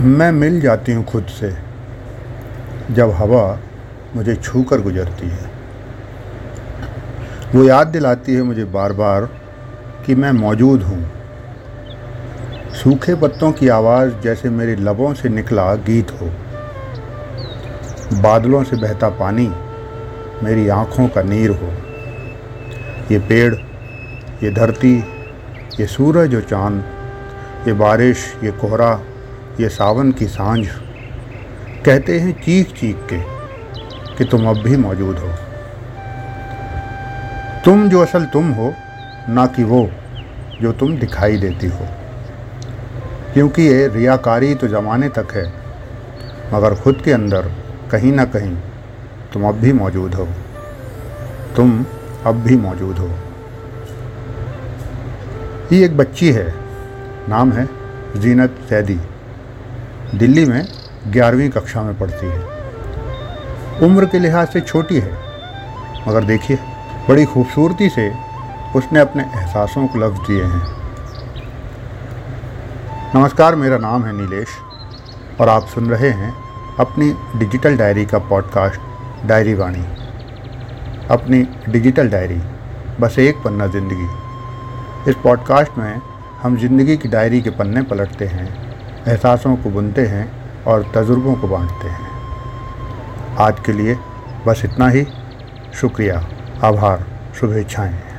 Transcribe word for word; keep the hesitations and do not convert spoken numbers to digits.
मैं मिल जाती हूँ खुद से जब हवा मुझे छू कर गुजरती है। वो याद दिलाती है मुझे बार बार कि मैं मौजूद हूँ। सूखे पत्तों की आवाज़ जैसे मेरे लबों से निकला गीत हो। बादलों से बहता पानी मेरी आँखों का नीर हो। ये पेड़, ये धरती, ये सूरज और चाँद, ये बारिश, ये कोहरा, ये सावन की सांझ कहते हैं चीख चीख के कि तुम अब भी मौजूद हो। तुम जो असल तुम हो, ना कि वो जो तुम दिखाई देती हो। क्योंकि ये रियाकारी तो ज़माने तक है, मगर खुद के अंदर कहीं ना कहीं तुम अब भी मौजूद हो। तुम अब भी मौजूद हो। ये एक बच्ची है, नाम है ज़ीनत ज़ैदी। दिल्ली में ग्यारहवीं कक्षा में पढ़ती है। उम्र के लिहाज से छोटी है, मगर देखिए बड़ी खूबसूरती से उसने अपने एहसासों को लफ्ज़ दिए हैं। नमस्कार, मेरा नाम है नीलेश और आप सुन रहे हैं अपनी डिजिटल डायरी का पॉडकास्ट डायरी वाणी। अपनी डिजिटल डायरी, बस एक पन्ना ज़िंदगी। इस पॉडकास्ट में हम ज़िंदगी की डायरी के पन्ने पलटते हैं, एहसासों को बुनते हैं और तजुर्बों को बांटते हैं। आज के लिए बस इतना ही। शुक्रिया, आभार, शुभेच्छाएं।